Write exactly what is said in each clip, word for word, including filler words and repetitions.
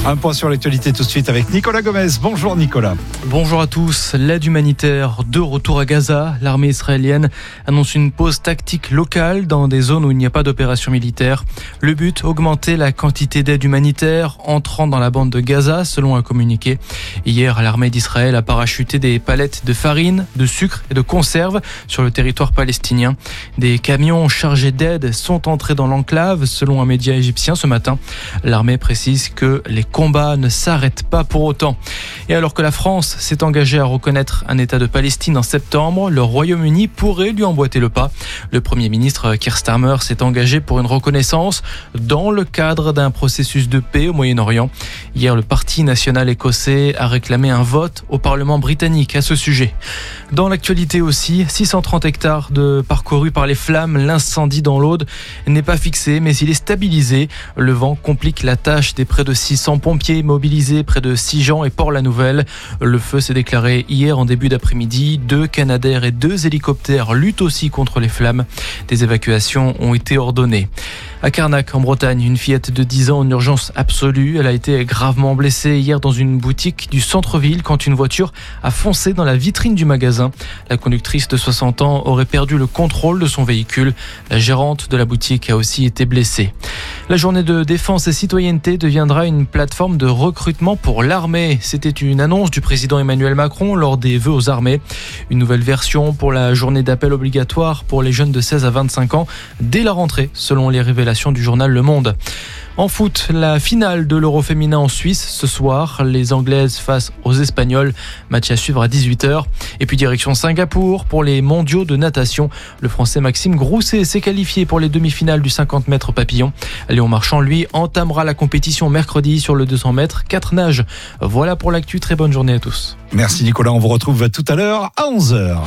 Un point sur l'actualité tout de suite avec Nicolas Gomez. Bonjour Nicolas. Bonjour à tous. L'aide humanitaire de retour à Gaza. L'armée israélienne annonce une pause tactique locale dans des zones où il n'y a pas d'opération militaire. Le but, augmenter la quantité d'aide humanitaire entrant dans la bande de Gaza, selon un communiqué. Hier, l'armée d'Israël a parachuté des palettes de farine, de sucre et de conserves sur le territoire palestinien. Des camions chargés d'aide sont entrés dans l'enclave, selon un média égyptien ce matin. L'armée précise que les combats ne s'arrêtent pas pour autant. Et alors que la France s'est engagée à reconnaître un État de Palestine en septembre, le Royaume-Uni pourrait lui emboîter le pas. Le Premier ministre Keir Starmer s'est engagé pour une reconnaissance dans le cadre d'un processus de paix au Moyen-Orient. Hier, le Parti national écossais a réclamé un vote au Parlement britannique à ce sujet. Dans l'actualité aussi, six cent trente hectares de parcourus par les flammes. L'incendie dans l'Aude n'est pas fixé, mais il est stabilisé. Le vent complique la tâche des près de six cents pompiers mobilisés près de Sigean et Port-la-Nouvelle. Le feu s'est déclaré hier en début d'après-midi. Deux Canadair et deux hélicoptères luttent aussi contre les flammes. Des évacuations ont été ordonnées. À Carnac, en Bretagne, une fillette de dix ans en urgence absolue. Elle a été gravement blessée hier dans une boutique du centre-ville quand une voiture a foncé dans la vitrine du magasin. La conductrice de soixante ans aurait perdu le contrôle de son véhicule. La gérante de la boutique a aussi été blessée. La journée de défense et citoyenneté deviendra une plateforme de recrutement pour l'armée. C'était une annonce du président Emmanuel Macron lors des vœux aux armées. Une nouvelle version pour la journée d'appel obligatoire pour les jeunes de seize à vingt-cinq ans dès la rentrée, selon les révélations du journal Le Monde. En foot, la finale de l'Euro féminin en Suisse ce soir. Les Anglaises face aux Espagnols. Match à suivre à dix-huit heures. Et puis direction Singapour pour les mondiaux de natation. Le Français Maxime Grousset s'est qualifié pour les demi-finales du cinquante mètres papillon. Léon Marchand, lui, entamera la compétition mercredi sur le deux cents mètres quatre nages. Voilà pour l'actu. Très bonne journée à tous. Merci Nicolas. On vous retrouve tout à l'heure à onze heures.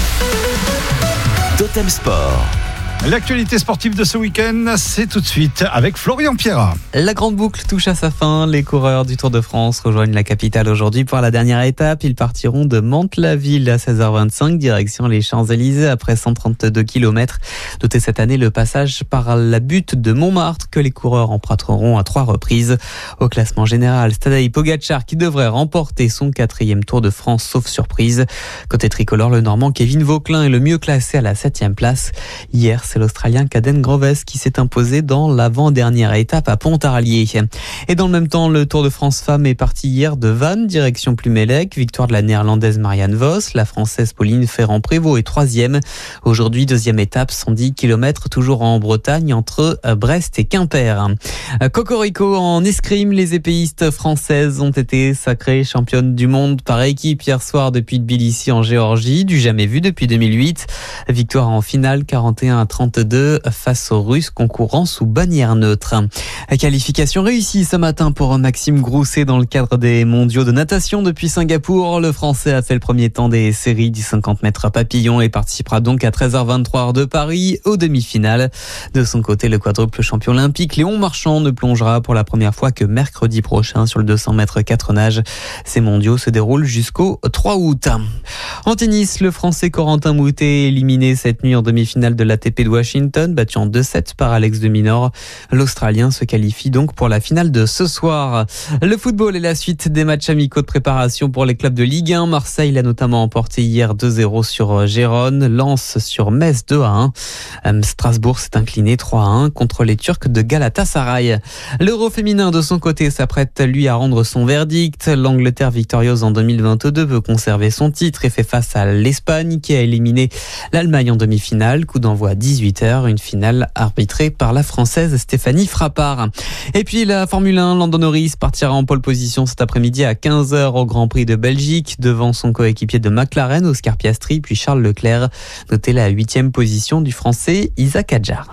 Totem Sport. L'actualité sportive de ce week-end, c'est tout de suite avec Florian Pierrat. La grande boucle touche à sa fin. Les coureurs du Tour de France rejoignent la capitale aujourd'hui pour la dernière étape. Ils partiront de Mantes-la-Ville à seize heures vingt-cinq, direction les Champs-Élysées après cent trente-deux kilomètres. Notez cette année le passage par la butte de Montmartre que les coureurs emprunteront à trois reprises. Au classement général, Tadej Pogačar qui devrait remporter son quatrième Tour de France sauf surprise. Côté tricolore, le Normand Kevin Vauquelin est le mieux classé à la septième place. Hier, c'est l'Australien Caden Groves qui s'est imposé dans l'avant-dernière étape à Pontarlier. Et dans le même temps, le Tour de France Femmes est parti hier de Vannes, direction Plumelec. Victoire de la Néerlandaise Marianne Vos. La Française Pauline Ferrand-Prévot est troisième. Aujourd'hui, deuxième étape, cent dix kilomètres, toujours en Bretagne, entre Brest et Quimper. Cocorico en escrime, les épéistes françaises ont été sacrées championnes du monde par équipe hier soir depuis Tbilissi en Géorgie, du jamais vu depuis deux mille huit. Victoire en finale quarante et un à trente-deux face aux Russes concourant sous bannière neutre. Qualification réussie ce matin pour Maxime Grousset dans le cadre des mondiaux de natation depuis Singapour. Le Français a fait le premier temps des séries du cinquante mètres papillon et participera donc à treize heures vingt-trois heure de Paris aux demi-finales. De son côté, le quadruple champion olympique Léon Marchand ne plongera pour la première fois que mercredi prochain sur le deux cents mètres quatre nages. Ces mondiaux se déroulent jusqu'au trois août. En tennis, le Français Corentin Moutet éliminé cette nuit en demi-finale de l'A T P de Washington, battu en deux sept par Alex de Minaur. L'Australien se qualifie donc pour la finale de ce soir. Le football est la suite des matchs amicaux de préparation pour les clubs de Ligue un. Marseille l'a notamment emporté hier deux zéro sur Gérone, Lens sur Metz deux à un. Strasbourg s'est incliné trois à un contre les Turcs de Galatasaray. L'Euro féminin de son côté s'apprête lui à rendre son verdict. L'Angleterre victorieuse en deux mille vingt-deux veut conserver son titre et fait face à l'Espagne qui a éliminé l'Allemagne en demi-finale. Coup d'envoi à dix-huit heures, une finale arbitrée par la Française Stéphanie Frappard. Et puis la Formule un, Lando Norris partira en pole position cet après-midi à quinze heures au Grand Prix de Belgique devant son coéquipier de McLaren, Oscar Piastri, puis Charles Leclerc. Notez la huitième position du Français Isaac Hadjar.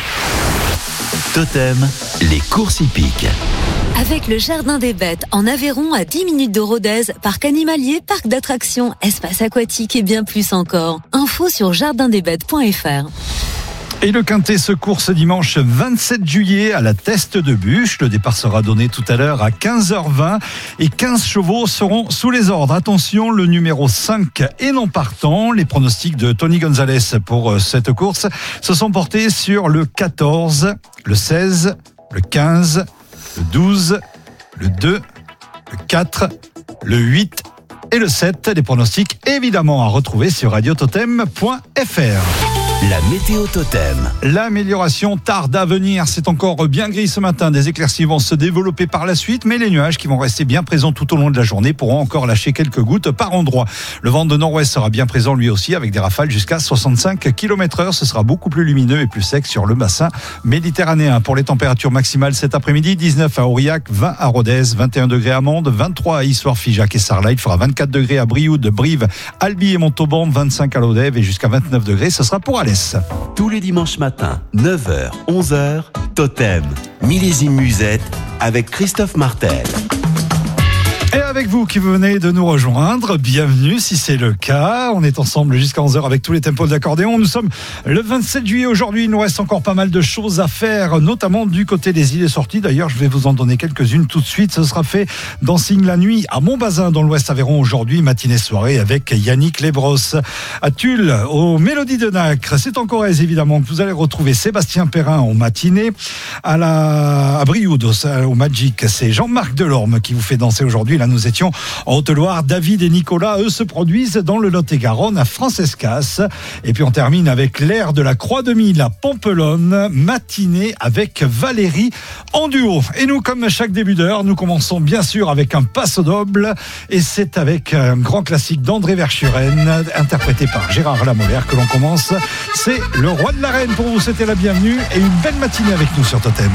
Totem, les courses hippiques. Avec le Jardin des Bêtes en Aveyron à dix minutes de Rodez, parc animalier, parc d'attractions, espace aquatique et bien plus encore. Info sur jardin des bêtes point f r. Et le Quintet se court ce dimanche vingt-sept juillet à la Teste de Buch. Le départ sera donné tout à l'heure à quinze heures vingt et quinze chevaux seront sous les ordres. Attention, le numéro cinq est non partant. Les pronostics de Tony Gonzalez pour cette course se sont portés sur le quatorze, le seize, le quinze, le douze, le deux, le quatre, le huit et le sept. Des pronostics évidemment à retrouver sur radio totem point f r. La météo totem. L'amélioration tarde à venir. C'est encore bien gris ce matin. Des éclaircies vont se développer par la suite, mais les nuages qui vont rester bien présents tout au long de la journée pourront encore lâcher quelques gouttes par endroits. Le vent de nord-ouest sera bien présent lui aussi, avec des rafales jusqu'à soixante-cinq kilomètres heure. Ce sera beaucoup plus lumineux et plus sec sur le bassin méditerranéen. Pour les températures maximales cet après-midi, dix-neuf à Aurillac, vingt à Rodez, vingt et un degrés à Mende, vingt-trois à Issoire, Figeac et Sarlat. Il fera vingt-quatre degrés à Brioude, Brive, Albi et Montauban, vingt-cinq à Lodève et jusqu'à vingt-neuf degrés. Ce sera pour Alès. Tous les dimanches matins, neuf heures, onze heures, Totem, millésime musette avec Christophe Martel. Et avec vous qui venez de nous rejoindre, bienvenue si c'est le cas. On est ensemble jusqu'à onze heures avec tous les tempos d'accordéon. Nous sommes le vingt-sept juillet aujourd'hui. Il nous reste encore pas mal de choses à faire, notamment du côté des îles sorties. D'ailleurs, je vais vous en donner quelques-unes tout de suite. Ce sera fait dans Signe la nuit à Montbazin, dans l'Ouest Aveyron aujourd'hui, matinée-soirée avec Yannick Lebros. À Tulle, aux Mélodies de Nacre, c'est en Corrèze évidemment que vous allez retrouver Sébastien Perrin en matinée. À, la... à Brioude, au, au Magic, c'est Jean-Marc Delorme qui vous fait danser aujourd'hui. Là, nous étions en Haute-Loire. David et Nicolas, eux, se produisent dans le Lot-et-Garonne à Francescas. Et puis on termine avec l'air de la Croix de Mille à Pompelonne, matinée avec Valérie en duo. Et nous, comme chaque début d'heure, nous commençons bien sûr avec un passo doble. Et c'est avec un grand classique d'André Verschuren, interprété par Gérard Lamolaire, que l'on commence. C'est Le Roi de l'Arène pour vous souhaiter la bienvenue et une belle matinée avec nous sur Totem.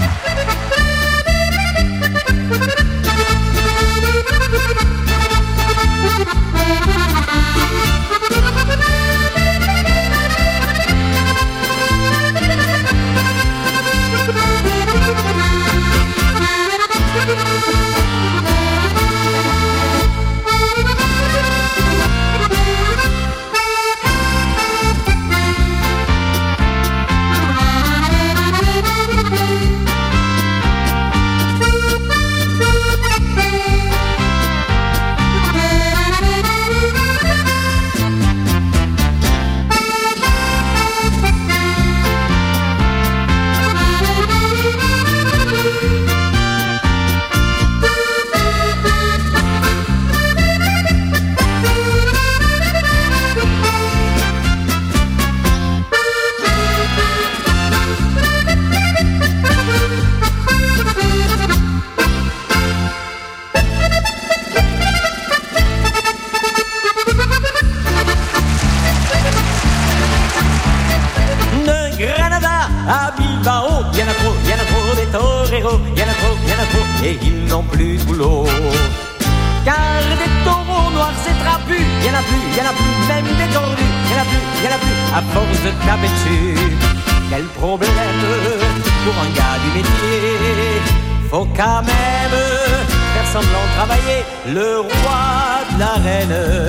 Et ils n'ont plus de boulot. Car des taureaux noirs et trapus, y'en a plus, y'en a plus, même des tordus, y'en a plus, y'en a plus, à force de taper dessus. Quel problème pour un gars du métier. Faut quand même faire semblant de travailler. Le roi de l'arène,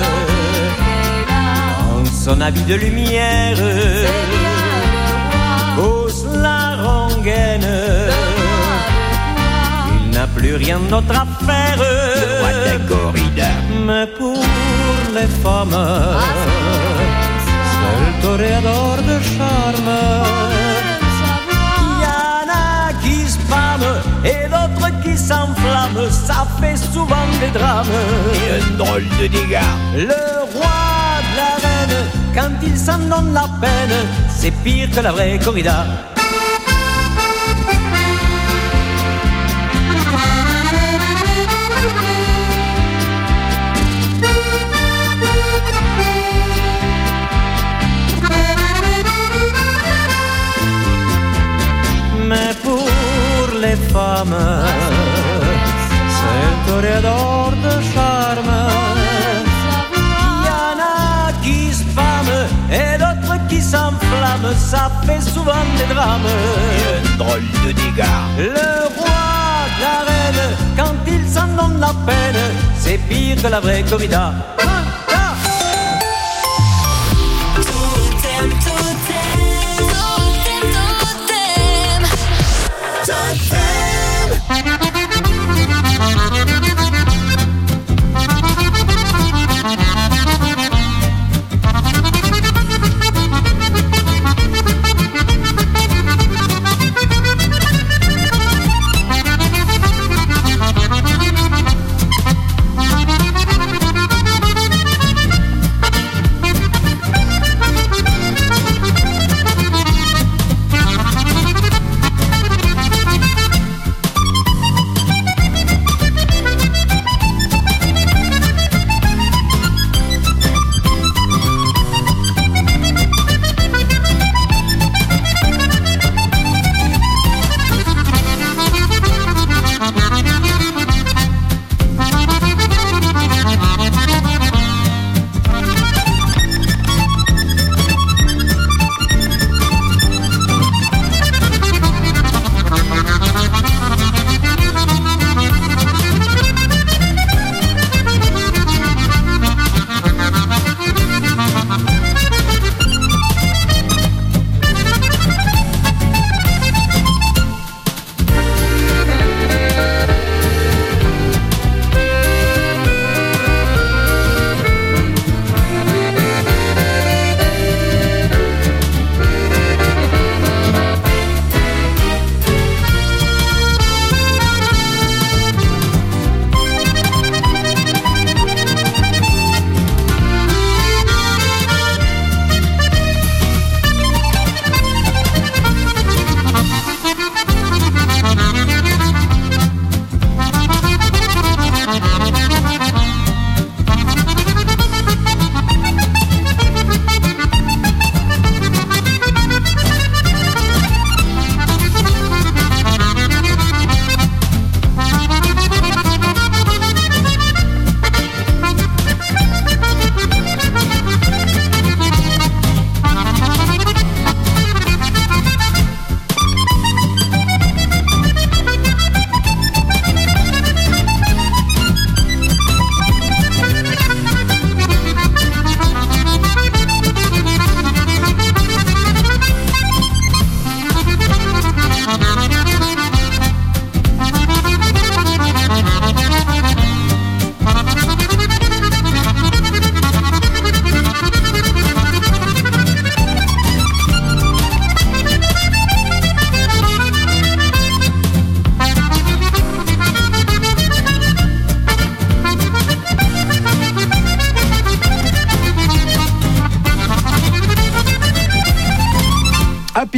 dans son habit de lumière, cause la rengaine. N'a plus rien d'autre à faire. Le roi de la corrida. Mais pour les femmes, c'est le toréador de charme. Il y en a qui se pâment et d'autres qui s'enflamment. Ça fait souvent des drames. Et un drôle de dégâts. Le roi de l'arène, quand il s'en donne la peine, c'est pire que la vraie corrida. Mais pour les femmes, c'est le toréador de charme. Il y en a qui se pâment et d'autres qui s'enflamment. Ça fait souvent des drames. Et un drôle de dégâts. Le roi de l'arène, quand il s'en donne la peine, c'est pire que la vraie corrida.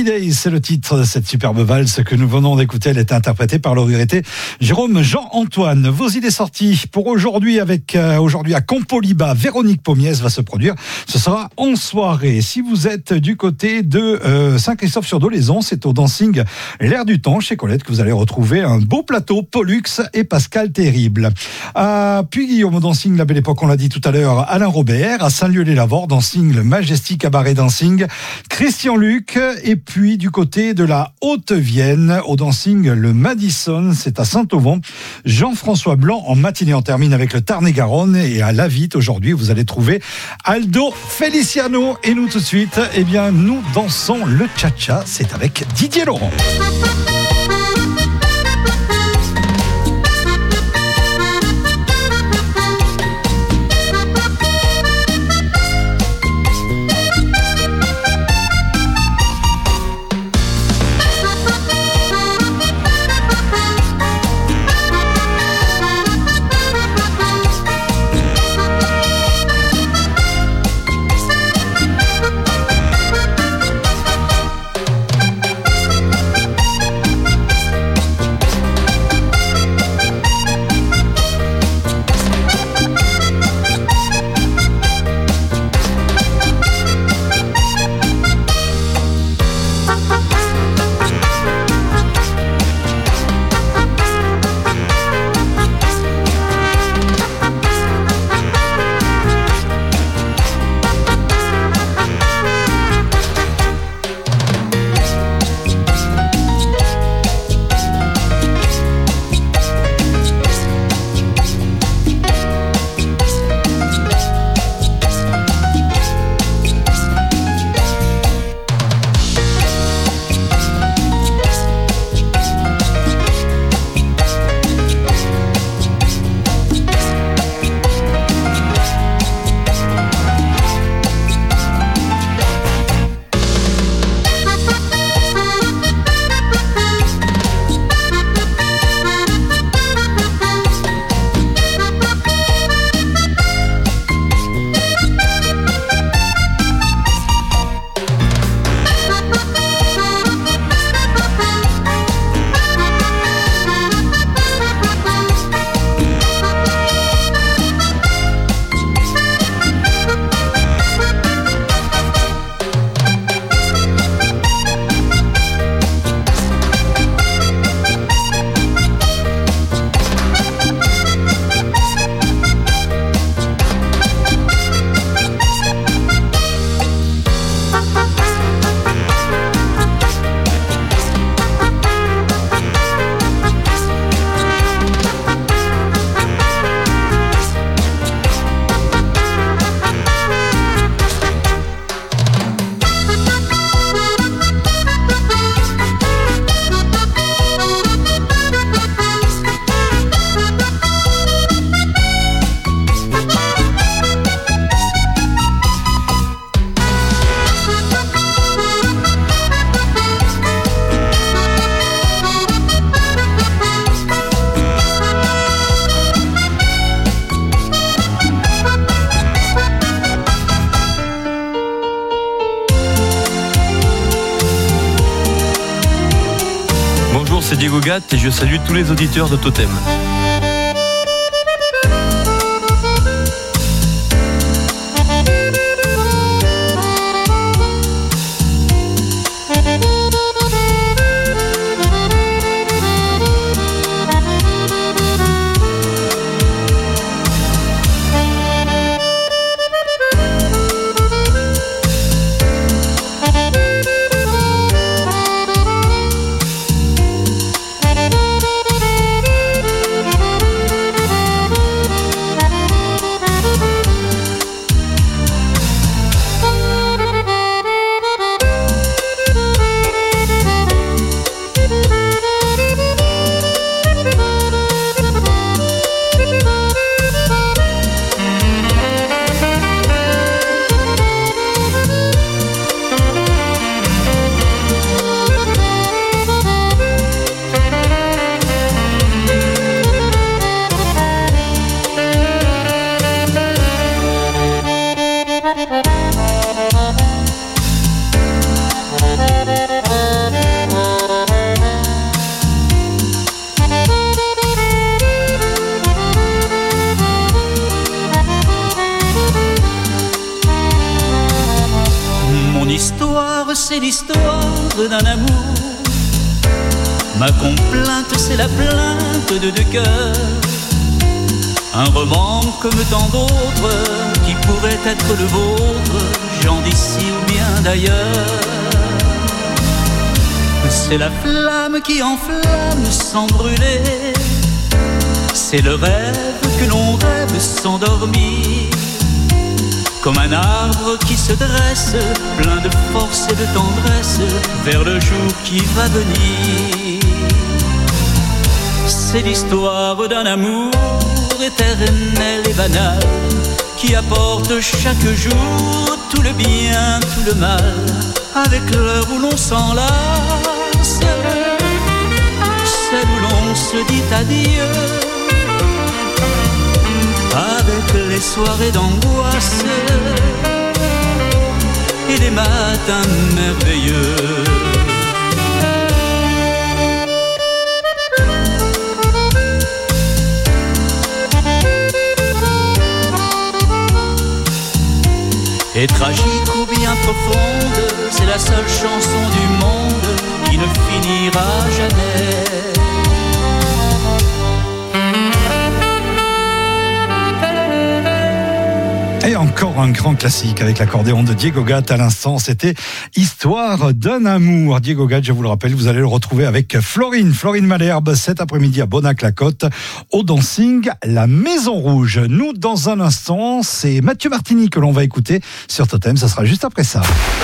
Holidays, c'est le titre de cette superbe valse que nous venons d'écouter. Elle est interprétée par le regretté Jérôme Jean-Antoine. Vos idées sorties pour aujourd'hui avec euh, aujourd'hui à Compoliba, Véronique Pommiès va se produire. Ce sera en soirée. Si vous êtes du côté de euh, Saint-Christophe-sur-Dolaizon, c'est au dancing L'air du temps chez Colette que vous allez retrouver un beau plateau, Pollux et Pascal Terrible. À Puy-Guillaume au dancing La Belle Époque, on l'a dit tout à l'heure, Alain Robert. À Saint-Lieu-les-Lavores, dancing le Majestic Cabaret Dancing, Christian Luc. Et puis du côté de la Haute-Vienne, au dancing le Madison, c'est à Saint-Auvon, Jean-François Blanc en matinée. On termine avec le Tarn-et-Garonne et à La Vitte aujourd'hui vous allez trouver Aldo Feliciano. Et nous tout de suite, eh bien nous dansons le cha-cha, c'est avec Didier Laurent. C'est Diego Gatt et je salue tous les auditeurs de Totem. l'histoire d'un amour. Ma complainte, c'est la plainte de deux cœurs. Un roman comme tant d'autres qui pourrait être le vôtre, gens d'ici ou bien d'ailleurs. C'est la flamme qui enflamme sans brûler. C'est le rêve que l'on rêve sans dormir. Comme un arbre qui se dresse, plein de force et de tendresse, vers le jour qui va venir. C'est l'histoire d'un amour éternel et banal, qui apporte chaque jour tout le bien, tout le mal, avec l'heure où l'on s'enlace, celle où l'on se dit adieu, avec les soirées d'angoisse et les matins merveilleux. Et tragique ou bien profonde, c'est la seule chanson du monde qui ne finira jamais. Et encore un grand classique avec l'accordéon de Diego Gatt à l'instant, c'était Histoire d'un amour. Diego Gatt, je vous le rappelle, vous allez le retrouver avec Florine, Florine Malherbe cet après-midi à Bonac-la-Côte au dancing La Maison Rouge. Nous, dans un instant, c'est Mathieu Martini que l'on va écouter sur Totem, ça sera juste après ça.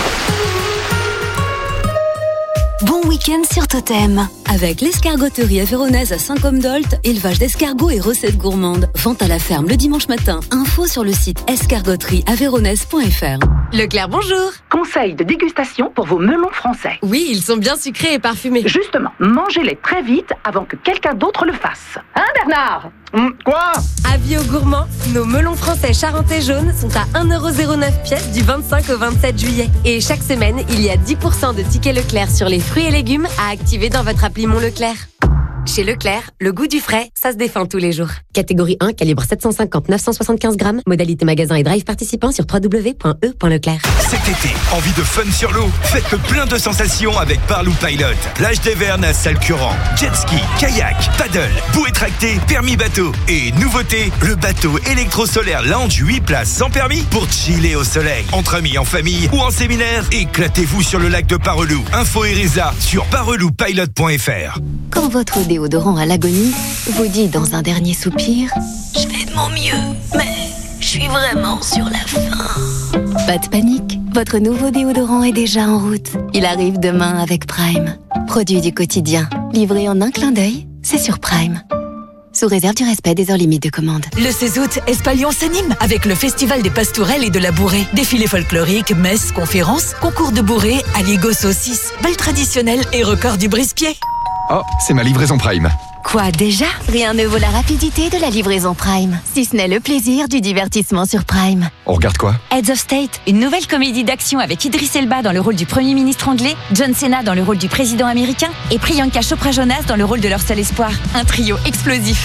Bon week-end sur Totem. Avec l'escargoterie avéronaise à Saint-Côme-d'Olt, élevage d'escargots et recettes gourmandes. Vente à la ferme le dimanche matin. Info sur le site escargoterie avéronaise point f r. Leclerc, bonjour. Conseil de dégustation pour vos melons français. Oui, ils sont bien sucrés et parfumés. Justement, mangez-les très vite avant que quelqu'un d'autre le fasse. Hein, Bernard? Hum, quoi? Avis aux gourmands, nos melons français charentais jaunes sont à un euro zéro neuf pièce du vingt-cinq au vingt-sept juillet. Et chaque semaine, il y a dix pour cent de tickets Leclerc sur les fruits et légumes à activer dans votre appli Mon Leclerc. Chez Leclerc, le goût du frais, ça se défend tous les jours. Catégorie un, calibre sept cent cinquante à neuf cent soixante-quinze grammes. Modalité magasin et drive participant sur w w w point e point leclerc. Cet été, envie de fun sur l'eau? Faites le plein de sensations avec Parlou Pilot. Plage des Vernes à Salcurant, jet ski, kayak, paddle, bouée tractée, permis bateau. Et nouveauté, le bateau électro-solaire Lounge huit places sans permis pour chiller au soleil. Entre amis, en famille ou en séminaire, éclatez-vous sur le lac de Parelou. Info et résa sur parelou pilot point f r. Quand votre déodorant à l'agonie vous dit dans un dernier soupir « Je fais de mon mieux, mais je suis vraiment sur la fin ». Pas de panique, votre nouveau déodorant est déjà en route. Il arrive demain avec Prime. Produit du quotidien, livré en un clin d'œil, c'est sur Prime. Sous réserve du respect des heures limites de commande. Le seize août, Espalion s'anime avec le Festival des Pastourelles et de la Bourrée. Défilés folkloriques, messes, conférences, concours de bourrée, aligot saucisse, bal traditionnel et record du brise-pied. Oh, c'est ma livraison Prime. Quoi déjà? Rien ne vaut la rapidité de la livraison Prime, si ce n'est le plaisir du divertissement sur Prime. On regarde quoi? Heads of State, une nouvelle comédie d'action avec Idris Elba dans le rôle du Premier ministre anglais, John Cena dans le rôle du président américain et Priyanka Chopra Jonas dans le rôle de leur seul espoir. Un trio explosif.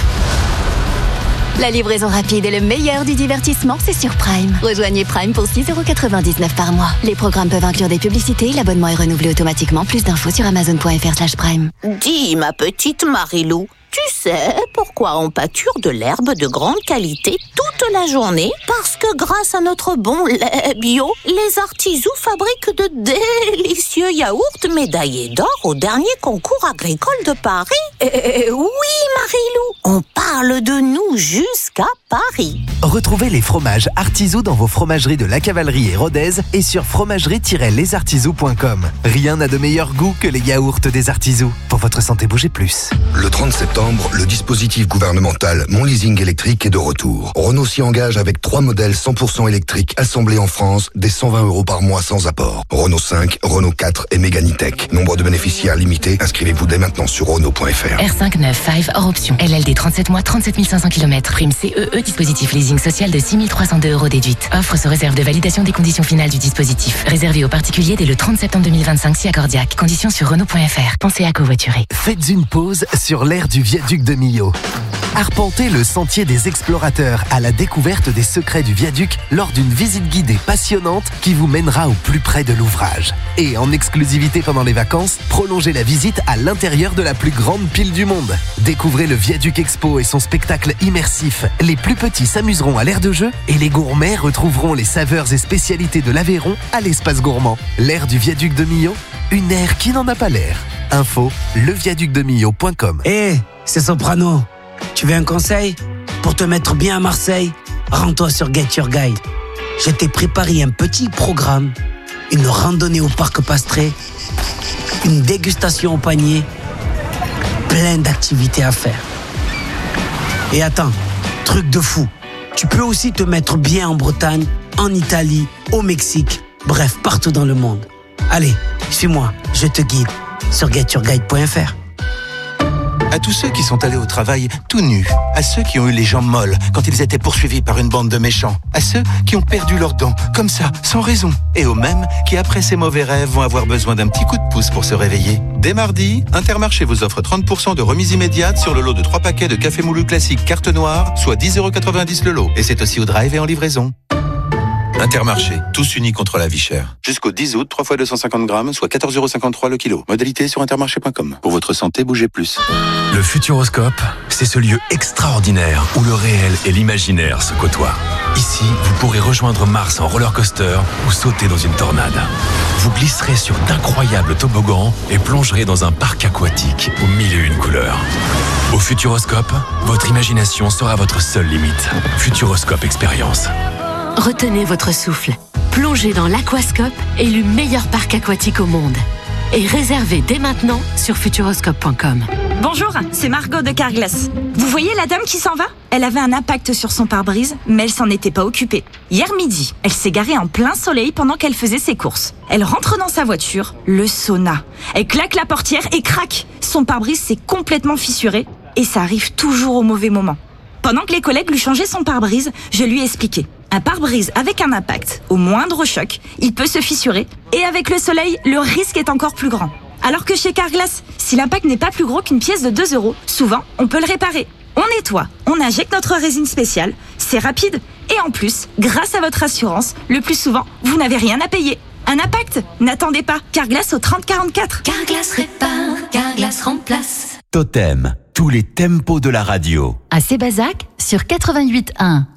La livraison rapide et le meilleur du divertissement, c'est sur Prime. Rejoignez Prime pour six euros quatre-vingt-dix-neuf par mois. Les programmes peuvent inclure des publicités, l'abonnement est renouvelé automatiquement. Plus d'infos sur amazon point f r slash prime. Dis, ma petite Marilou, tu sais pourquoi on pâture de l'herbe de grande qualité toute la journée? Parce que grâce à notre bon lait bio, les artisous fabriquent de délicieux yaourts médaillés d'or au dernier concours agricole de Paris. Et oui, Marilou, on parle de nous jusqu'à Paris. Retrouvez les fromages Artisous dans vos fromageries de La Cavalerie et Rodez et sur fromagerie tiret les artisous point com. Rien n'a de meilleur goût que les yaourts des Artisous. Pour votre santé, bougez plus. Le trente septembre, le dispositif gouvernemental Mon Leasing électrique est de retour. Renault s'y engage avec trois modèles cent pour cent électriques assemblés en France, dès cent vingt euros par mois sans apport. Renault cinq, Renault quatre et Mégane E-Tech. Nombre de bénéficiaires limité. Inscrivez-vous dès maintenant sur Renault point f r. R cinq neuf cinq hors option. L L D trente-sept mois, trente-sept mille cinq cents kilomètres. Prime C E E, dispositif leasing social de six mille trois cent deux euros déduite. Offre sous réserve de validation des conditions finales du dispositif. Réservé aux particuliers dès le trente septembre deux mille vingt-cinq si accordiaque. Conditions sur Renault point f r. Pensez à covoiturer. Faites une pause sur l'aire du viaduc de Millau. Arpentez le sentier des explorateurs à la découverte des secrets du viaduc lors d'une visite guidée passionnante qui vous mènera au plus près de l'ouvrage. Et en exclusivité pendant les vacances, prolongez la visite à l'intérieur de la plus grande pile du monde. Découvrez le Viaduc Expo et son spectacle immersif. Les plus petits s'amuseront à l'aire de jeu et les gourmets retrouveront les saveurs et spécialités de l'Aveyron à l'espace gourmand. L'aire du Viaduc de Millau, une aire qui n'en a pas l'air. Info, le viaduc de millau point com. Hé, hey, c'est Soprano. Tu veux un conseil? Pour te mettre bien à Marseille, rends-toi sur Get Your Guide. Je t'ai préparé un petit programme, une randonnée au parc Pastré, une dégustation au panier, plein d'activités à faire. Et attends, truc de fou, tu peux aussi te mettre bien en Bretagne, en Italie, au Mexique, bref, partout dans le monde. Allez, suis-moi, je te guide sur get your guide point f r. À tous ceux qui sont allés au travail tout nus, à ceux qui ont eu les jambes molles quand ils étaient poursuivis par une bande de méchants, à ceux qui ont perdu leurs dents, comme ça, sans raison, et aux mêmes qui, après ces mauvais rêves, vont avoir besoin d'un petit coup de pouce pour se réveiller. Dès mardi, Intermarché vous offre trente pour cent de remise immédiate sur le lot de trois paquets de café moulu classique carte noire, soit dix euros quatre-vingt-dix le lot. Et c'est aussi au drive et en livraison. Intermarché, tous unis contre la vie chère. Jusqu'au dix août, trois fois deux cent cinquante grammes, soit quatorze euros cinquante-trois le kilo. Modalité sur intermarché point com. Pour votre santé, bougez plus. Le Futuroscope, c'est ce lieu extraordinaire où le réel et l'imaginaire se côtoient. Ici, vous pourrez rejoindre Mars en roller coaster ou sauter dans une tornade. Vous glisserez sur d'incroyables toboggans et plongerez dans un parc aquatique aux mille et une couleurs. Au Futuroscope, votre imagination sera votre seule limite. Futuroscope Expérience. Retenez votre souffle. Plongez dans l'Aquascope, élu meilleur parc aquatique au monde. Et réservez dès maintenant sur futuroscope point com. Bonjour, c'est Margot de Carglass. Vous voyez la dame qui s'en va? Elle avait un impact sur son pare-brise, mais elle s'en était pas occupée. Hier midi, elle s'est garée en plein soleil pendant qu'elle faisait ses courses. Elle rentre dans sa voiture, le sauna. Elle claque la portière et crac! Son pare-brise s'est complètement fissuré et ça arrive toujours au mauvais moment. Pendant que les collègues lui changeaient son pare-brise, je lui ai expliqué. Un pare-brise avec un impact, au moindre choc, il peut se fissurer. Et avec le soleil, le risque est encore plus grand. Alors que chez Carglass, si l'impact n'est pas plus gros qu'une pièce de deux euros, souvent, on peut le réparer. On nettoie, on injecte notre résine spéciale, c'est rapide. Et en plus, grâce à votre assurance, le plus souvent, vous n'avez rien à payer. Un impact? N'attendez pas, Carglass au trente quarante-quatre. Carglass répare, Carglass remplace. Totem, tous les tempos de la radio. À Sébazac, sur quatre-vingt-huit un.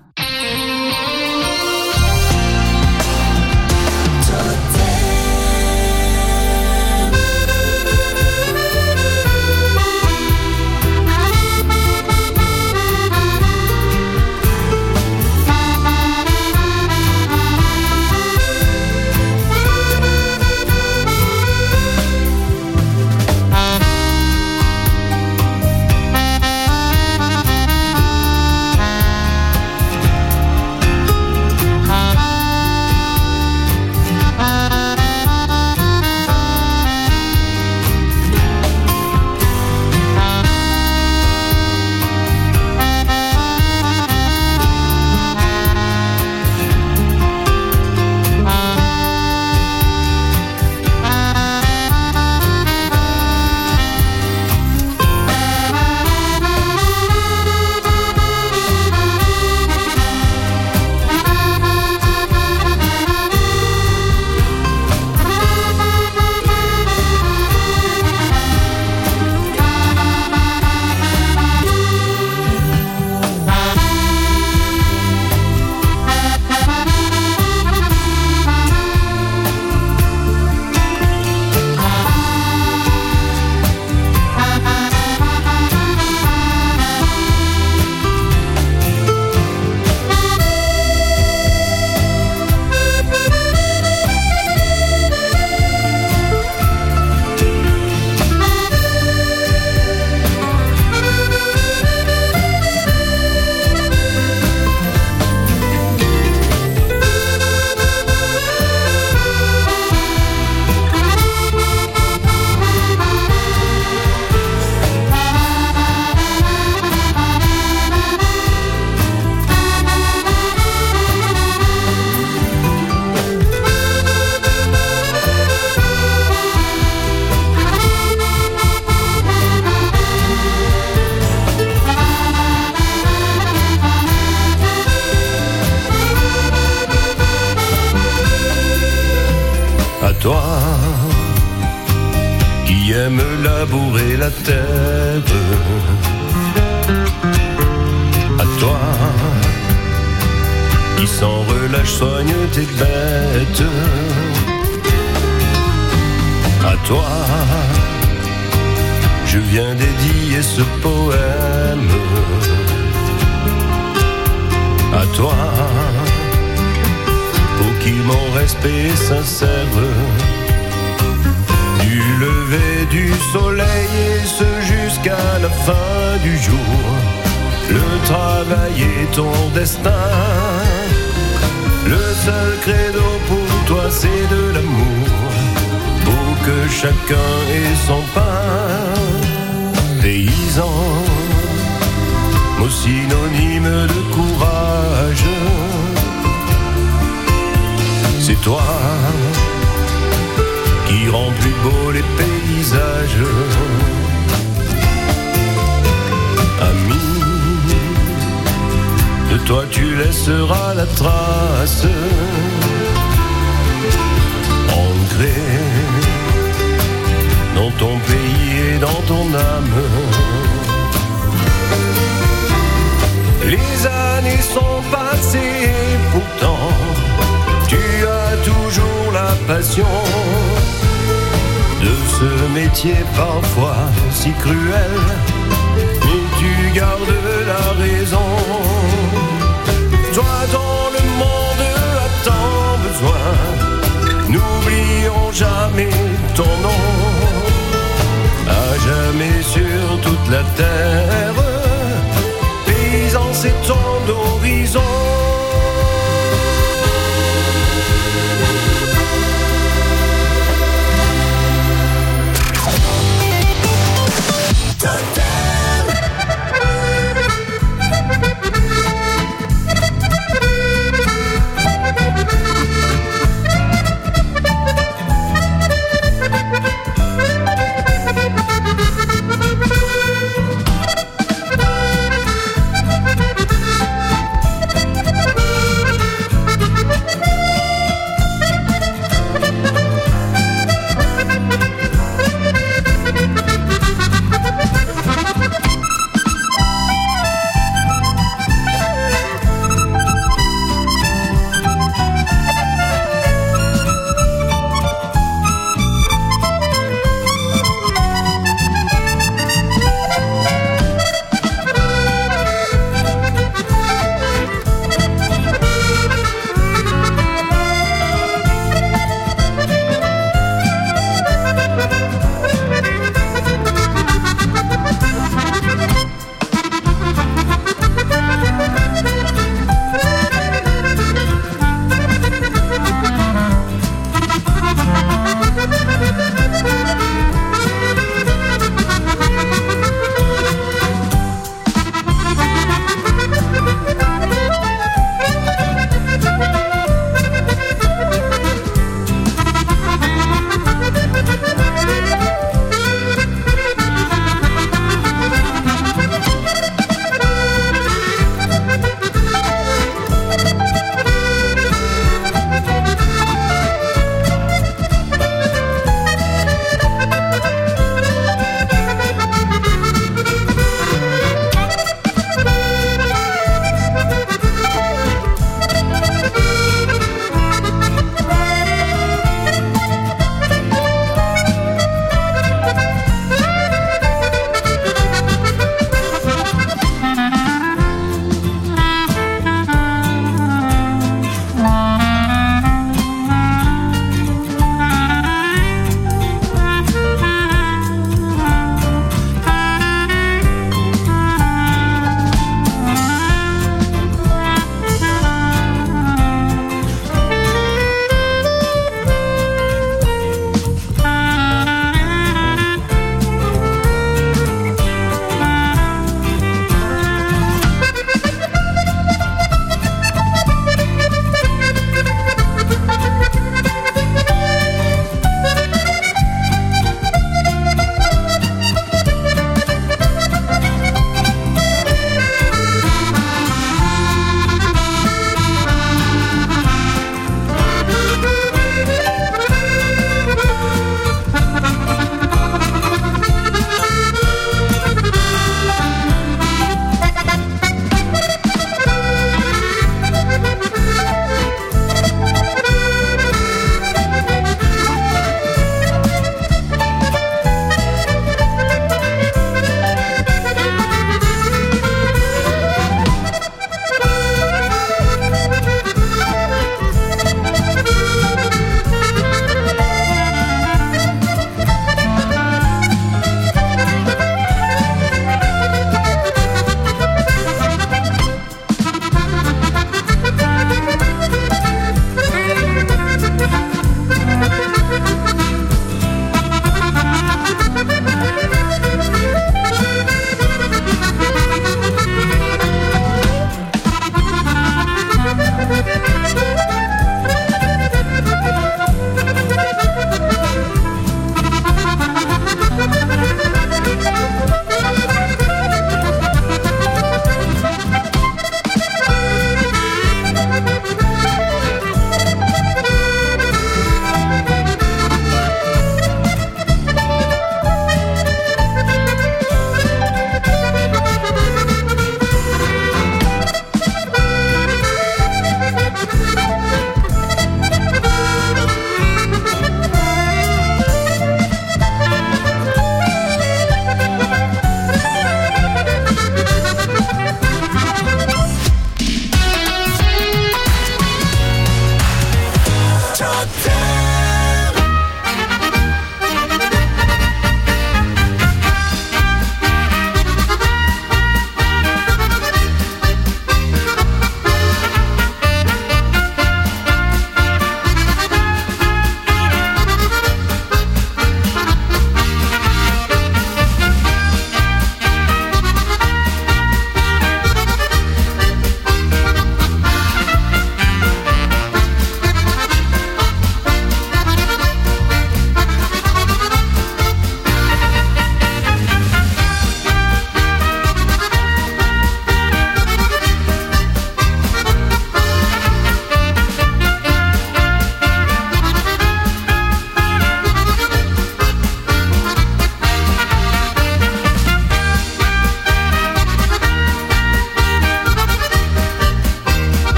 toi qui sans relâche soigne tes bêtes. À toi, je viens dédier ce poème. À toi, pour qui mon respect sincère. Du lever du soleil et ce jusqu'à la fin du jour. Le travail est ton destin. Le seul credo pour toi c'est de l'amour. Pour que chacun ait son pain. Paysan, mot synonyme de courage. C'est toi qui rend plus beaux les paysages. Ami, de toi tu laisseras la trace. Ancré dans ton pays et dans ton âme. Les années sont passées, pourtant tu as toujours la passion de ce métier parfois si cruel, mais tu gardes la raison. Toi dont le monde a tant besoin, n'oublions jamais ton nom. À jamais sur toute la terre, paysan c'est ton horizon.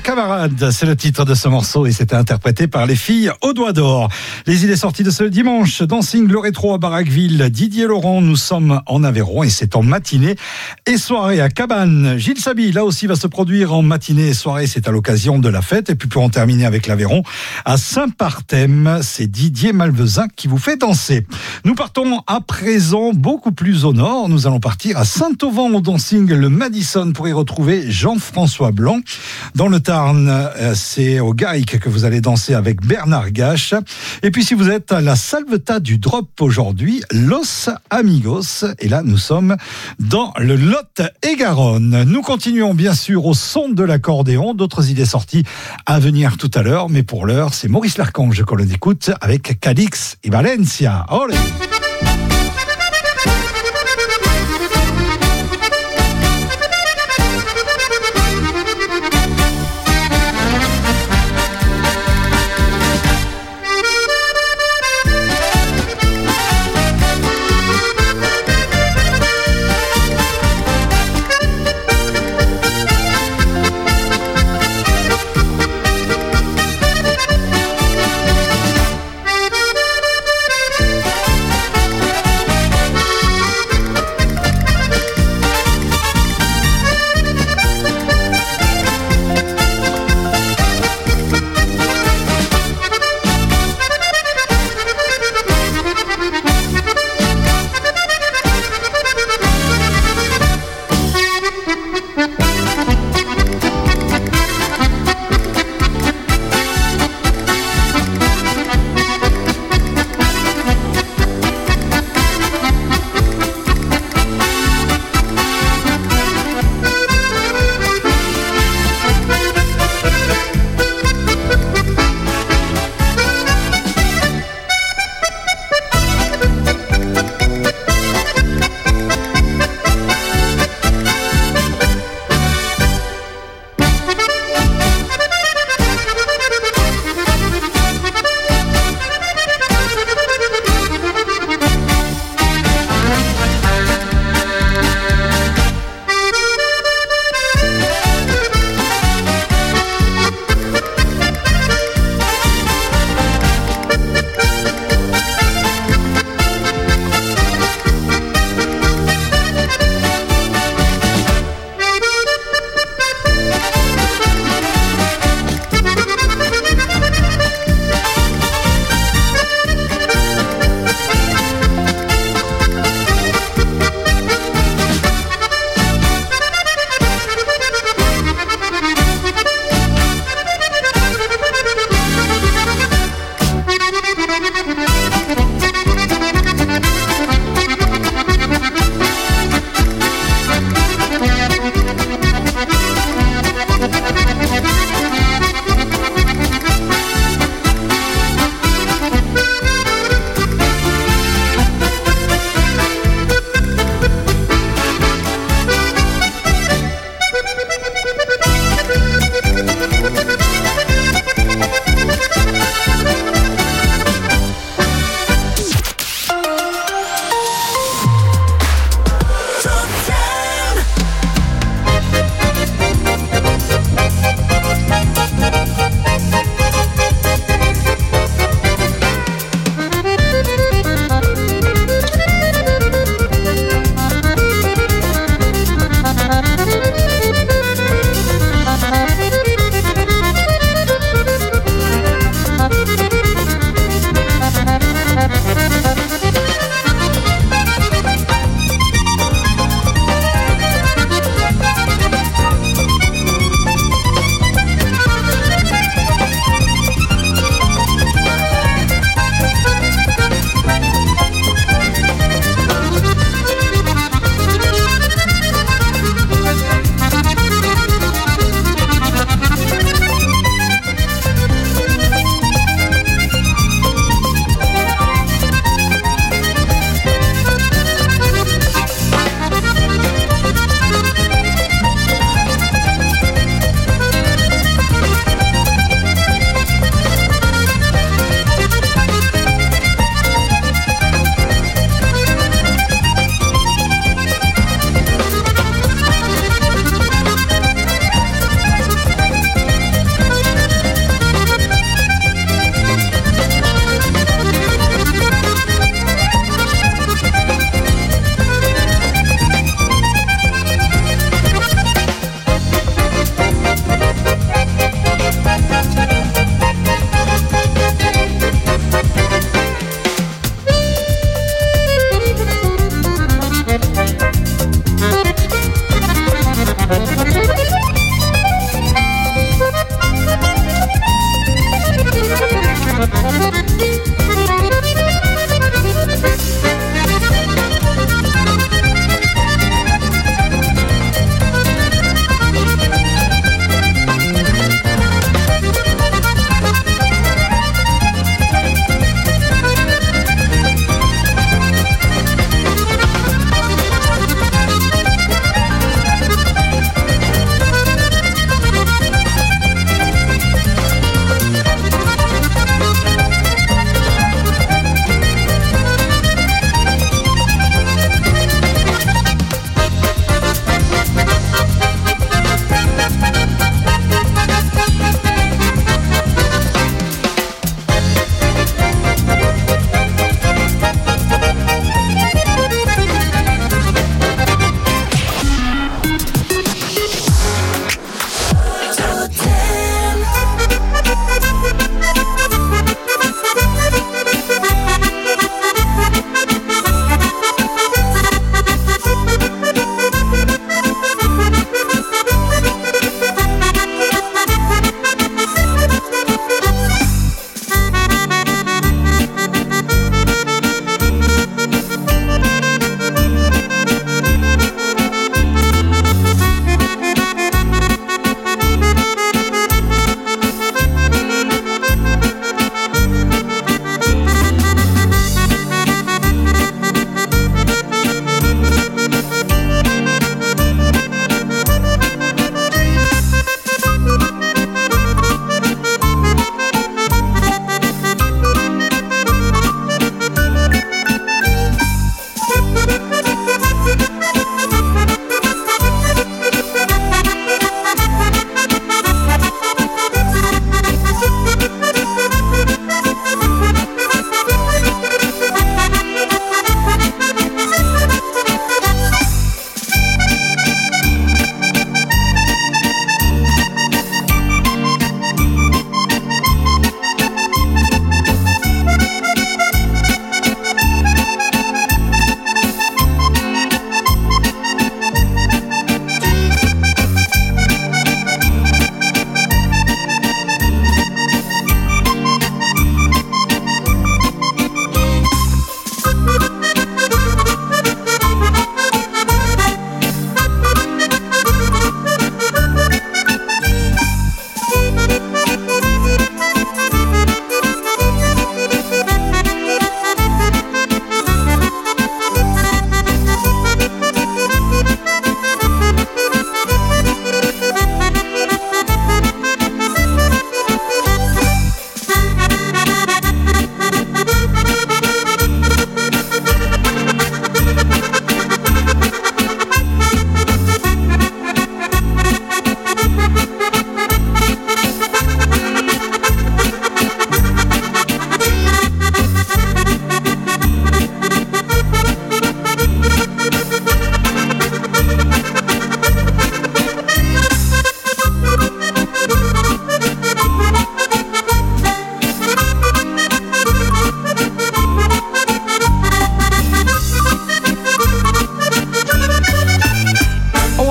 camarade, c'est le titre de ce morceau et c'était interprété par les filles au doigt d'or. Les idées sorties de ce dimanche, Dancing le rétro à Baraqueville, Didier Laurent, nous sommes en Aveyron et c'est en matinée et soirée à Cabane. Gilles Sabi, là aussi va se produire en matinée et soirée, c'est à l'occasion de la fête. Et puis pour en terminer avec l'Aveyron, à Saint-Parthem, c'est Didier Malvezin qui vous fait danser. Nous partons à présent beaucoup plus au nord, nous allons partir à Saint-Auvent au Dancing le Madison pour y retrouver Jean-François Blanc. Dans le Tarn, c'est au Gaïc que vous allez danser avec Bernard Gache. Et puis si vous êtes à la Salvetat du Drop aujourd'hui, Los Amigos. Et là, nous sommes dans le Lot-et-Garonne. Nous continuons bien sûr au son de l'accordéon. D'autres idées sorties à venir tout à l'heure. Mais pour l'heure, c'est Maurice Larchange qu'on écoute avec Cadix et Valencia. Olé!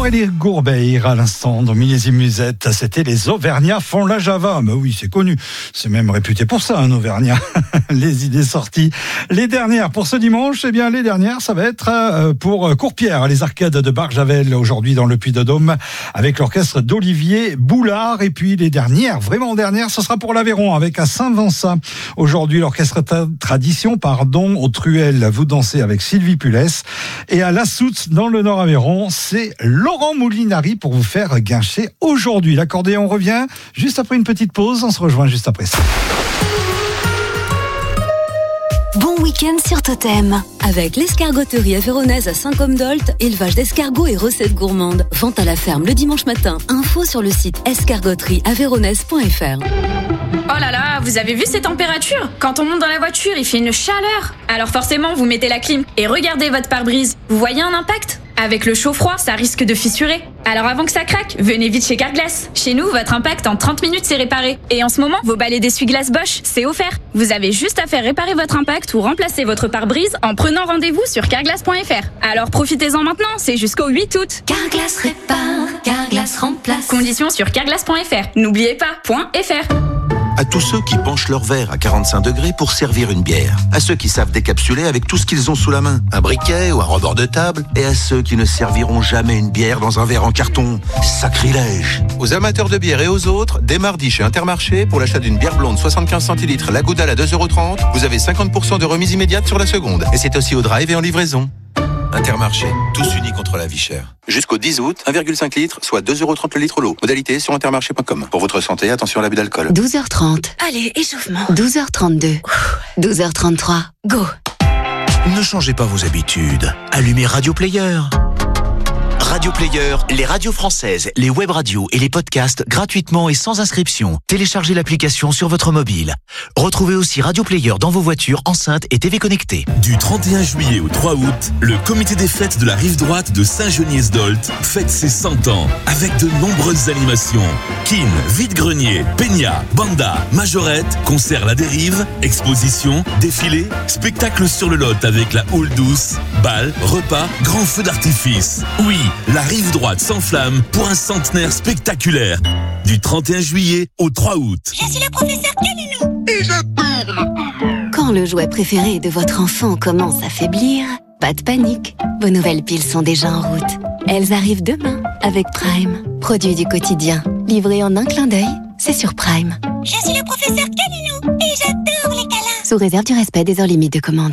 Aurélie Gourbeir à l'instant dans Millésime Musette. C'était les Auvergnats font la Java. Mais oui, c'est connu. C'est même réputé pour ça, un Auvergnat. Les idées sorties. Les dernières pour ce dimanche, eh bien, les dernières, ça va être pour Courpierre, les arcades de Barjavel aujourd'hui dans le Puy-de-Dôme avec l'orchestre d'Olivier Boulard. Et puis les dernières, vraiment dernières, ce sera pour l'Aveyron avec à Saint-Vincent. Aujourd'hui, l'orchestre tra- Tradition, pardon, au Truel, vous dansez avec Sylvie Pulès. Et à La Soute, dans le Nord-Aveyron, c'est Laurent Moulinari pour vous faire guincher aujourd'hui. L'accordéon revient juste après une petite pause. On se rejoint juste après ça. Bon week-end sur Totem. Avec l'escargoterie avéronaise à Saint-Côme-d'Olt, élevage d'escargots et recettes gourmandes. Vente à la ferme le dimanche matin. Info sur le site escargoterie avéronaise point f r. Oh là là, vous avez vu ces températures ? Quand on monte dans la voiture, il fait une chaleur. Alors forcément, vous mettez la clim et regardez votre pare-brise. Vous voyez un impact ? Avec le chaud-froid, ça risque de fissurer. Alors avant que ça craque, venez vite chez Carglass. Chez nous, votre impact en trente minutes, c'est réparé. Et en ce moment, vos balais d'essuie-glace Bosch, c'est offert. Vous avez juste à faire réparer votre impact ou remplacer votre pare-brise en prenant rendez-vous sur carglass point f r. Alors profitez-en maintenant, c'est jusqu'au huit août. Carglass répare, Carglass remplace. Conditions sur carglass point f r. N'oubliez pas, .fr. À tous ceux qui penchent leur verre à quarante-cinq degrés pour servir une bière. À ceux qui savent décapsuler avec tout ce qu'ils ont sous la main. Un briquet ou un rebord de table. Et à ceux qui ne serviront jamais une bière dans un verre en carton. Sacrilège. Aux amateurs de bière et aux autres, dès mardi chez Intermarché, pour l'achat d'une bière blonde soixante-quinze centilitres, la Goudal à deux euros trente, vous avez cinquante pour cent de remise immédiate sur la seconde. Et c'est aussi au drive et en livraison. Intermarché, tous unis contre la vie chère. Jusqu'au dix août, un virgule cinq litres, soit deux euros trente le litre l'eau. Modalité sur intermarché point com. Pour votre santé, attention à l'abus d'alcool. douze heures trente. Allez, échauffement. douze heures trente-deux. douze heures trente-trois. Go. Ne changez pas vos habitudes. Allumez Radio Player. Radio Player, les radios françaises, les web radios et les podcasts gratuitement et sans inscription. Téléchargez l'application sur votre mobile. Retrouvez aussi Radio Player dans vos voitures, enceintes et T V connectées. Du trente et un juillet au trois août, le comité des fêtes de la rive droite de Saint-Geniez-d'Olt fête ses cent ans avec de nombreuses animations. Kin, vide-grenier, peña, banda, majorette, concert La Dérive, exposition, défilé, spectacle sur le Lot avec la houle douce, bal, repas, grand feu d'artifice. Oui, la rive droite s'enflamme pour un centenaire spectaculaire. Du trente et un juillet au trois août. Je suis le professeur Camino. Et j'adore. Quand le jouet préféré de votre enfant commence à faiblir, pas de panique. Vos nouvelles piles sont déjà en route. Elles arrivent demain avec Prime. Produit du quotidien. Livré en un clin d'œil, c'est sur Prime. Je suis le professeur Camino et j'adore les câlins. Sous réserve du respect des heures limites de commande.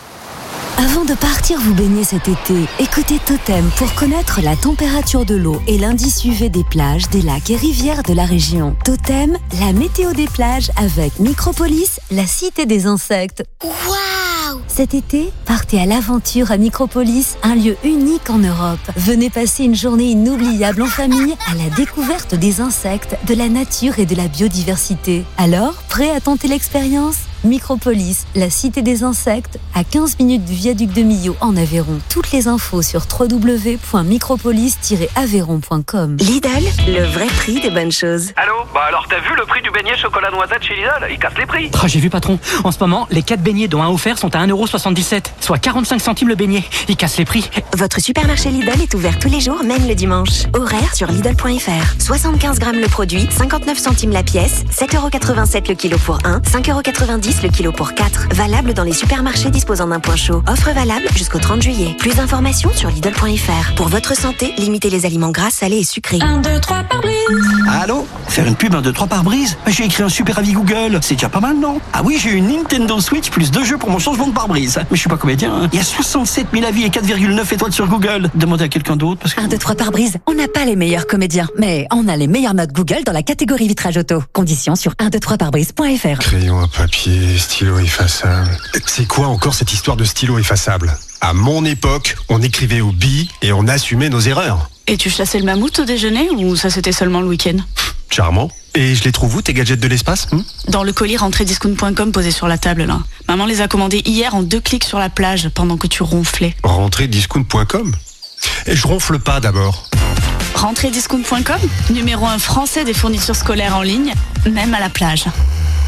Avant de partir vous baigner cet été, écoutez Totem pour connaître la température de l'eau et l'indice U V des plages, des lacs et rivières de la région. Totem, la météo des plages avec Micropolis, la cité des insectes. Waouh! Cet été, partez à l'aventure à Micropolis, un lieu unique en Europe. Venez passer une journée inoubliable en famille à la découverte des insectes, de la nature et de la biodiversité. Alors, prêt à tenter l'expérience ? Micropolis, la cité des insectes, à quinze minutes du viaduc de Millau en Aveyron. Toutes les infos sur w w w point micropolis tiret aveyron point com. Lidl, le vrai prix des bonnes choses. Allô ? Bah alors t'as vu le prix du beignet chocolat noisette chez Lidl ? Il casse les prix. Ah, j'ai vu patron. En ce moment, les quatre beignets dont un offert sont à un euro soixante-dix-sept, soit quarante-cinq centimes le beignet. Il casse les prix. Votre supermarché Lidl est ouvert tous les jours, même le dimanche. Horaire sur Lidl point f r. soixante-quinze grammes le produit, cinquante-neuf centimes la pièce, sept euros quatre-vingt-sept le kilo pour un, cinq euros quatre-vingt-dix le kilo pour quatre. Valable dans les supermarchés disposant d'un point chaud. Offre valable jusqu'au trente juillet. Plus d'informations sur Lidl point f r. Pour votre santé, limitez les aliments gras, salés et sucrés. un, deux, trois par brise. Allô ? Faire une pub un, deux, trois par brise ? J'ai écrit un super avis Google. C'est déjà pas mal, non ? Ah oui, j'ai eu une Nintendo Switch plus deux jeux pour mon changement de pare-brise. Mais je suis pas comédien. Hein. Il y a soixante-sept mille avis et quatre virgule neuf étoiles sur Google. Demandez à quelqu'un d'autre parce que... un, deux, trois par brise. On n'a pas les meilleurs comédiens, mais on a les meilleures notes Google dans la catégorie vitrage auto. Conditions sur un, deux, trois par brise point f r. Crayon à papier, stylo effaçable. C'est quoi encore cette histoire de stylo effaçable ? À mon époque, on écrivait au bi et on assumait nos erreurs. Et tu chassais le mammouth au déjeuner ou ça c'était seulement le week-end ? Charmant. Et je les trouve où, tes gadgets de l'espace hmm Dans le colis rentrée discount point com posé sur la table là. Maman les a commandés hier en deux clics sur la plage pendant que tu ronflais. rentrée discount point com ? Et je ronfle pas d'abord. rentrée discount point com, numéro un français des fournitures scolaires en ligne, même à la plage.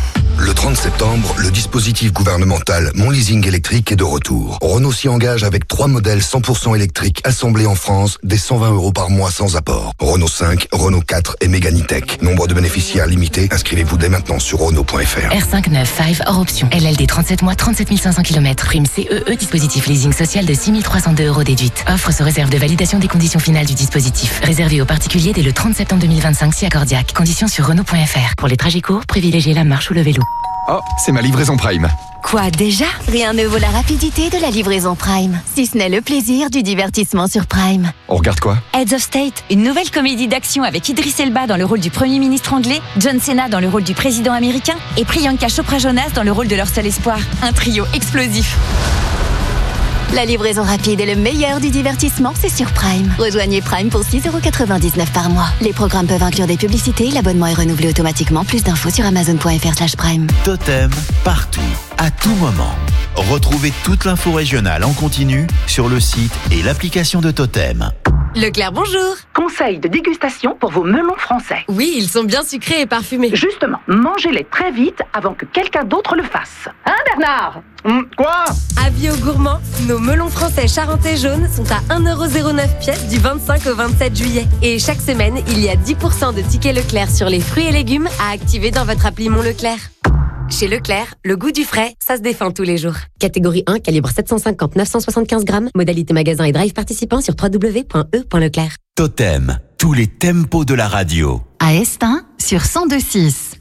Le trente septembre, le dispositif gouvernemental Mon Leasing électrique est de retour. Renault s'y engage avec trois modèles cent pour cent électriques assemblés en France, dès cent vingt euros par mois sans apport. Renault cinq, Renault quatre et Mégane E-Tech. Nombre de bénéficiaires limité. Inscrivez-vous dès maintenant sur Renault point F R. R cinq neuf cinq hors option. L L D trente-sept mois, trente-sept mille cinq cents kilomètres. Prime C E E, dispositif leasing social de six mille trois cent deux euros déduite. Offre sous réserve de validation des conditions finales du dispositif. Réservé aux particuliers dès le trente septembre deux mille vingt-cinq si accordiaque. Conditions sur Renault point F R. Pour les trajets courts, privilégiez la marche ou le vélo. Oh, c'est ma livraison Prime. Quoi déjà? Rien ne vaut la rapidité de la livraison Prime, si ce n'est le plaisir du divertissement sur Prime. On regarde quoi? Heads of State, une nouvelle comédie d'action avec Idris Elba dans le rôle du Premier ministre anglais, John Cena dans le rôle du président américain et Priyanka Chopra Jonas dans le rôle de leur seul espoir. Un trio explosif. La livraison rapide et le meilleur du divertissement, c'est sur Prime. Rejoignez Prime pour six euros quatre-vingt-dix-neuf par mois. Les programmes peuvent inclure des publicités, l'abonnement est renouvelé automatiquement. Plus d'infos sur amazon point F R slash prime. Totem, partout, à tout moment. Retrouvez toute l'info régionale en continu sur le site et l'application de Totem. Leclerc, bonjour. Conseil de dégustation pour vos melons français. Oui, ils sont bien sucrés et parfumés. Justement, mangez-les très vite avant que quelqu'un d'autre le fasse. Hein, Bernard? Hum, Quoi? Avis aux gourmands, nos melons français charentais jaunes sont à un euro zéro neuf pièce du vingt-cinq au vingt-sept juillet. Et chaque semaine, il y a dix pour cent de tickets Leclerc sur les fruits et légumes à activer dans votre appli Mon Leclerc. Chez Leclerc, le goût du frais, ça se défend tous les jours. Catégorie un, calibre sept cent cinquante neuf cent soixante-quinze grammes. Modalité magasin et drive participant sur w w w point e point leclerc. Totem, tous les tempos de la radio. À Estin, sur cent deux virgule six.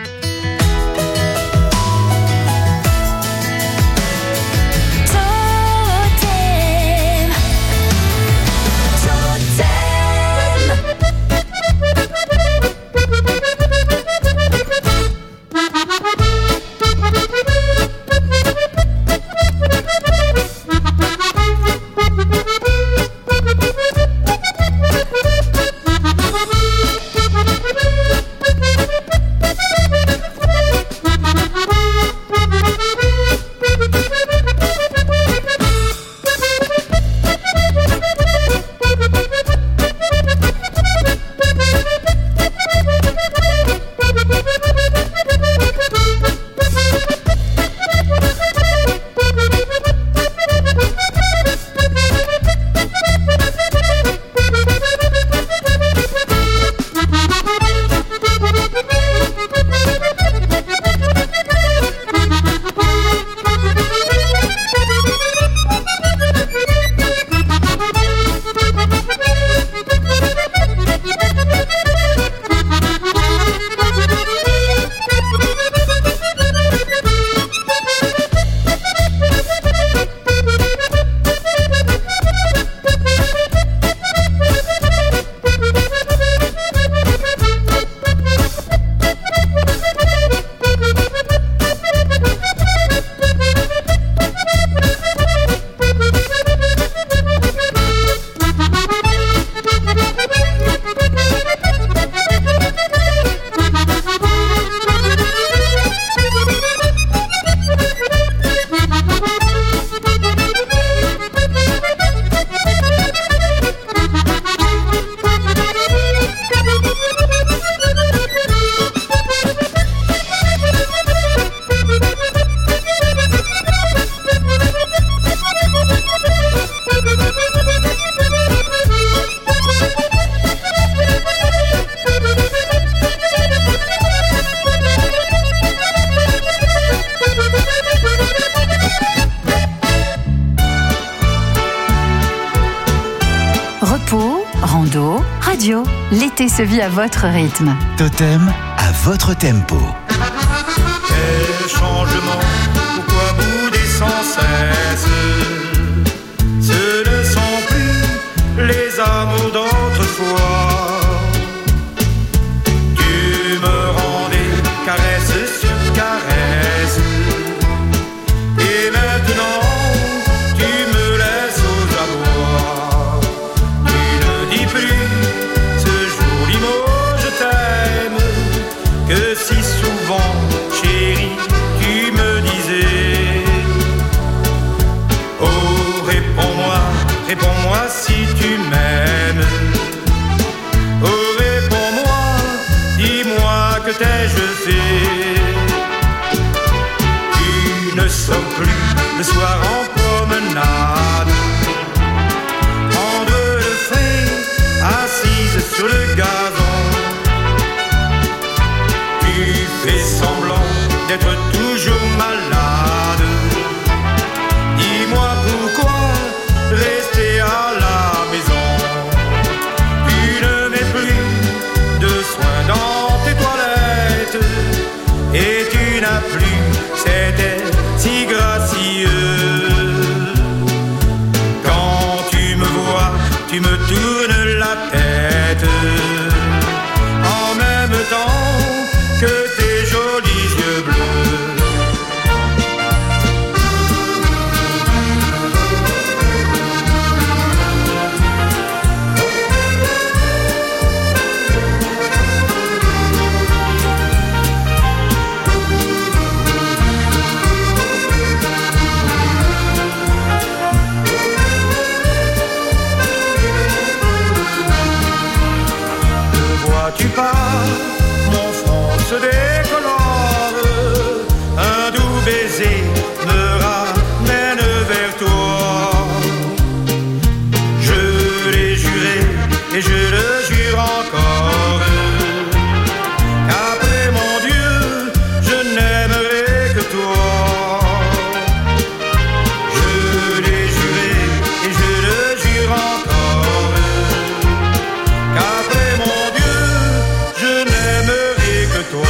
L'été se vit à votre rythme. Totem, à votre tempo. Quel changement, pourquoi bouder sans cesse? Ce ne sont plus les amours d'autrefois. Tu me rendais caresse sur caresse, et maintenant tu me laisses aux abois. Tu ne dis plus que si souvent, chérie, tu me disais. Oh, réponds-moi, réponds-moi si tu m'aimes. Oh, réponds-moi, dis-moi que t'ai-je fait. plus le soir en promenade. Prendre le frais, assise sur le gazon. Tu fais semblant d'être toujours malade. Dis-moi pourquoi rester à la maison. Tu ne mets plus de soin dans tes toilettes. Et tu n'as plus cet air si gracieux. Quand tu me vois, tu me tournes la tête. En même temps que tes jolis yeux bleus. Tu pars, mon front se décolore. Un doux baiser me ramène vers toi. Je l'ai juré et je le jure encore. Après mon Dieu, je n'aimerai que toi. Je l'ai juré et je le jure encore. Qu'après mon Dieu, je n'aimerai que toi.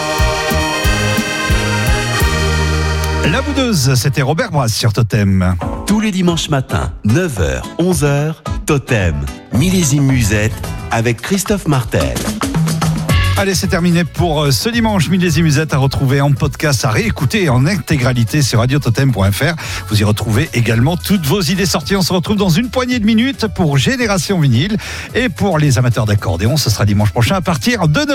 La boudeuse, c'était Robert Brass sur Totem. Tous les dimanches matins, neuf heures, onze heures, Totem, millésime musette avec Christophe Martel. Allez, c'est terminé pour ce dimanche. Millésime musette à retrouver en podcast, à réécouter en intégralité sur radio totem point f r. Vous y retrouvez également toutes vos idées sorties. On se retrouve dans une poignée de minutes pour Génération Vinyle. Et pour les amateurs d'accordéon, ce sera dimanche prochain à partir de neuf heures.